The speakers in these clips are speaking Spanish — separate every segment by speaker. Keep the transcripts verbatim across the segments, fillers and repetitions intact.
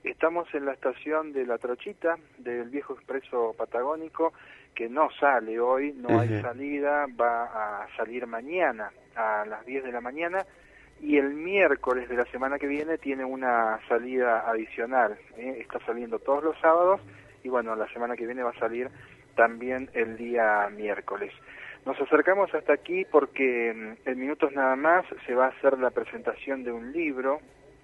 Speaker 1: Estamos en la estación de La Trochita, del viejo expreso patagónico, que no sale hoy, no uh-huh. hay salida, va a salir mañana a las diez de la mañana, y el miércoles de la semana que viene tiene una salida adicional, ¿eh? Está saliendo todos los sábados, y bueno, la semana que viene va a salir también el día miércoles. Nos acercamos hasta aquí porque en minutos nada más se va a hacer la presentación de un libro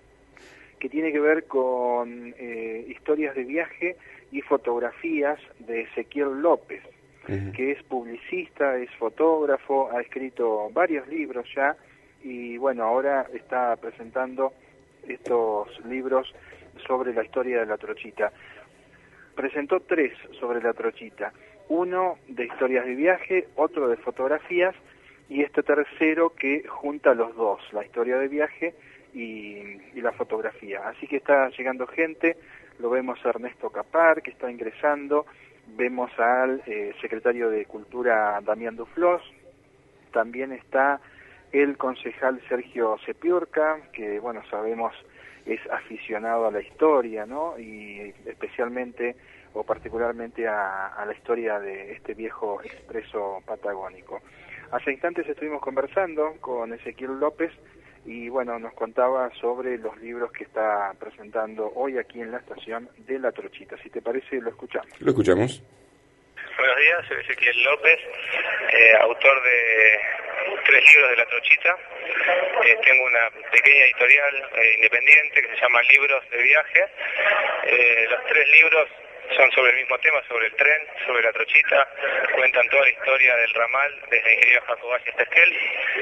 Speaker 1: que tiene que ver con eh, historias de viaje y fotografías de Ezequiel López, uh-huh. que es publicista, es fotógrafo, ha escrito varios libros ya, y bueno, ahora está presentando estos libros sobre la historia de La Trochita. Presentó tres sobre La Trochita, uno de historias de viaje, otro de fotografías, y este tercero que junta los dos, la historia de viaje y, y la fotografía. Así que está llegando gente, lo vemos a Ernesto Capar, que está ingresando, vemos al eh, secretario de Cultura Damián Duflos, también está el concejal Sergio Sepiurca, que bueno, sabemos es aficionado a la historia, ¿no? Y especialmente o particularmente a, a la historia de este viejo expreso patagónico. Hace instantes estuvimos conversando con Ezequiel López y bueno, nos contaba sobre los libros que está presentando hoy aquí en la estación de La Trochita. Si te parece, lo escuchamos.
Speaker 2: Lo escuchamos.
Speaker 3: Buenos días, soy Ezequiel López, eh, autor de tres libros de La Trochita. Eh, tengo una pequeña editorial eh, independiente que se llama Libros de Viaje. Eh, los tres libros son sobre el mismo tema, sobre el tren, sobre La Trochita, cuentan toda la historia del ramal desde el ingeniero Jacobacci hasta Esquel.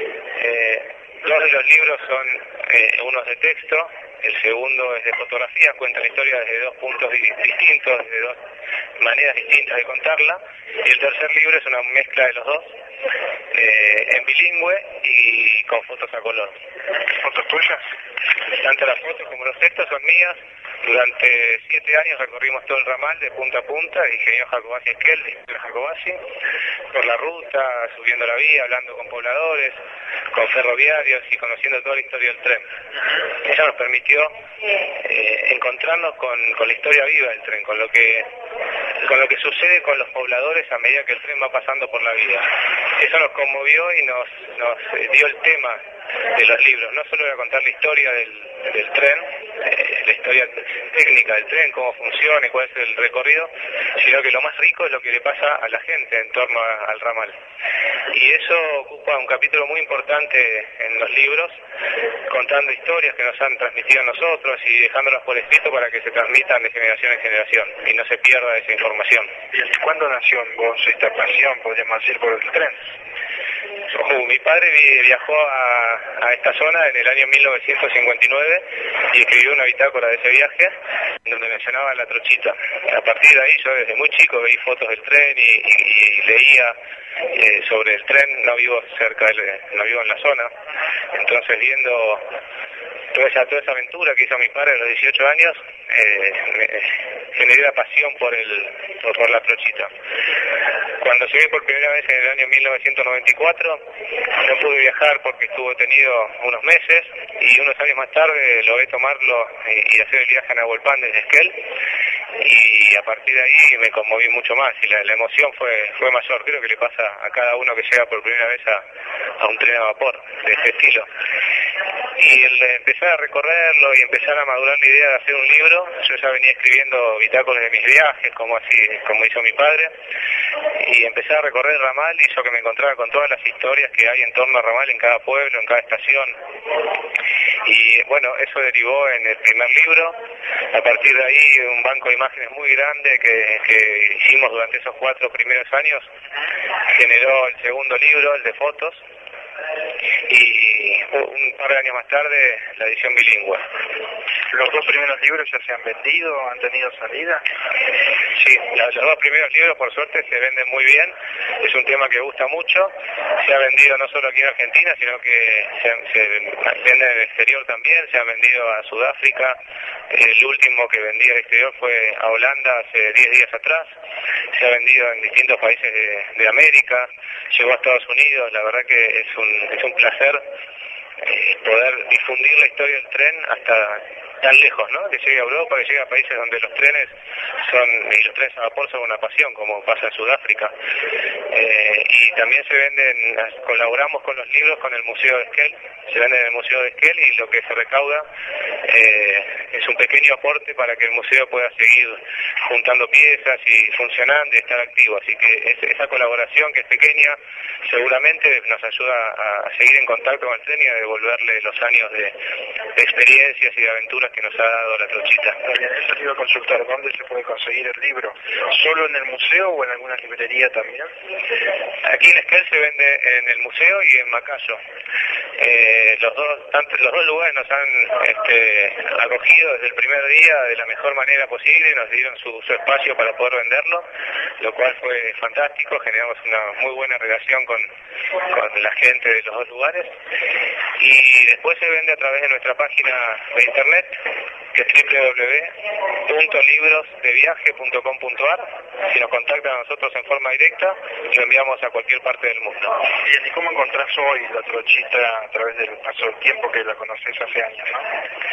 Speaker 3: Eh, dos de los libros son eh, unos de texto, el segundo es de fotografía, cuenta la historia desde dos puntos distintos, desde dos maneras distintas de contarla, y el tercer libro es una mezcla de los dos, eh, en bilingüe y con fotos a color.
Speaker 4: ¿Fotos tuyas?
Speaker 3: Tanto las fotos como los textos son mías. Durante siete años recorrimos todo el ramal de punta a punta, de ingeniero Jacobacci a Esquel, de ingeniero Jacobacci, por la ruta, subiendo la vía, hablando con pobladores, con ferroviarios y conociendo toda la historia del tren. Eso nos permitió eh, encontrarnos con, con la historia viva del tren, con lo que con lo que sucede con los pobladores a medida que el tren va pasando por la vía. Eso nos conmovió y nos, nos dio el tema de los libros. No solo voy a contar la historia del, del tren, eh, la historia técnica del tren, cómo funciona y cuál es el recorrido, sino que lo más rico es lo que le pasa a la gente en torno a, al ramal. Y eso ocupa un capítulo muy importante en los libros, contando historias que nos han transmitido a nosotros y dejándolas por escrito para que se transmitan de generación en generación y no se pierda esa información.
Speaker 4: ¿Y cuándo nació en vos esta pasión, podríamos decir, por el tren?
Speaker 3: Uh, mi padre viajó a, a esta zona en el año mil novecientos cincuenta y nueve y escribió una bitácora de ese viaje donde mencionaba La Trochita. A partir de ahí yo desde muy chico veí fotos del tren y, y, y leía eh, sobre el tren. No vivo cerca del, no vivo en la zona, entonces viendo toda esa, toda esa aventura que hizo mi padre a los dieciocho años, eh, me generé la pasión por el por, por La Trochita. Cuando llegué por primera vez en el año mil novecientos noventa y cuatro, no pude viajar porque estuvo detenido unos meses, y unos años más tarde logré tomarlo y, y hacer el viaje a Nahuelpan desde Esquel, y a partir de ahí me conmoví mucho más y la, la emoción fue fue mayor. Creo que le pasa a cada uno que llega por primera vez a, a un tren a vapor de este estilo. Y el empezar a recorrerlo y empezar a madurar la idea de hacer un libro, yo ya venía escribiendo bitácoras de mis viajes, como así como hizo mi padre, y empecé a recorrer el ramal, hizo que me encontrara con todas las historias que hay en torno al ramal en cada pueblo, en cada estación. Y bueno, eso derivó en el primer libro. A partir de ahí, un banco de imágenes muy grande que, que hicimos durante esos cuatro primeros años generó el segundo libro, el de fotos, y un par de años más tarde la edición bilingüe.
Speaker 4: ¿Los dos primeros libros ya se han vendido? ¿Han tenido salida?
Speaker 3: Sí, los dos primeros libros por suerte se venden muy bien, es un tema que gusta mucho, se ha vendido no solo aquí en Argentina, sino que se, se vende en el exterior también, se ha vendido a Sudáfrica, el último que vendí al exterior fue a Holanda hace diez días atrás, se ha vendido en distintos países de, de América, llegó a Estados Unidos. La verdad que es un, es un placer eh, poder difundir la historia del tren hasta tan lejos, ¿no? Que llegue a Europa, que llegue a países donde los trenes son, y los trenes a vapor son una pasión, como pasa en Sudáfrica. Eh, y también se venden, colaboramos con los libros con el Museo de Esquel, se venden en el Museo de Esquel y lo que se recauda eh, es un pequeño aporte para que el museo pueda seguir juntando piezas y funcionando y estar activo. Así que es, esa colaboración que es pequeña seguramente nos ayuda a, a seguir en contacto con el tren y a devolverle los años de, de experiencias y de aventuras que nos ha dado la Trochita.
Speaker 4: Eso te iba a consultar, ¿dónde se puede conseguir el libro? ¿Solo en el museo o en alguna librería también?
Speaker 3: Aquí en Esquel se vende en el museo y en Macayo. Eh, los dos tanto, los dos lugares nos han este, acogido desde el primer día de la mejor manera posible y nos dieron su, su espacio para poder venderlo, lo cual fue fantástico. Generamos una muy buena relación con, con la gente de los dos lugares y después se vende a través de nuestra página de internet, que es doble u doble u doble u punto libros de viaje punto com punto a r. Si nos contactan a nosotros en forma directa, lo enviamos a cualquier parte del mundo.
Speaker 4: Bien, ¿y cómo encontrás hoy la Trochita a través del paso del tiempo que la conoces hace años, no?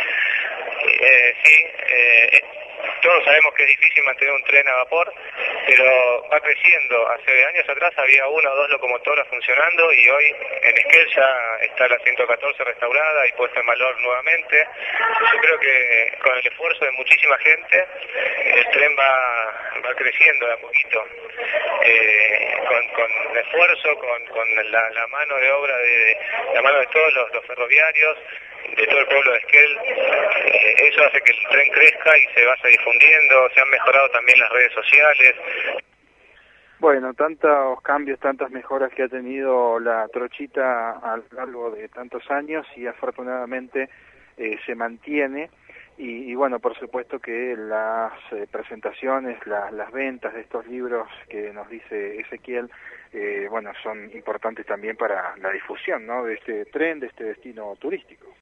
Speaker 3: Eh, sí, eh, todos sabemos que es difícil mantener un tren a vapor, pero va creciendo. Hace años atrás había una o dos locomotoras funcionando y hoy en Esquel ya está la ciento catorce restaurada y puesta en valor nuevamente. Yo creo que con el esfuerzo de muchísima gente el tren va, va creciendo de a poquito. Eh, con, con esfuerzo, con, con la, la mano de obra de la mano de todos los, los ferroviarios, de todo el pueblo de Esquel, eh, eso hace que el tren crezca y se vaya difundiendo. Se han mejorado también las redes sociales.
Speaker 1: Bueno, tantos cambios, tantas mejoras que ha tenido la Trochita a lo largo de tantos años y afortunadamente eh, se mantiene. Y, y bueno, por supuesto que las eh, presentaciones, la, las ventas de estos libros que nos dice Ezequiel, eh, bueno, son importantes también para la difusión, ¿no?, de este tren, de este destino turístico.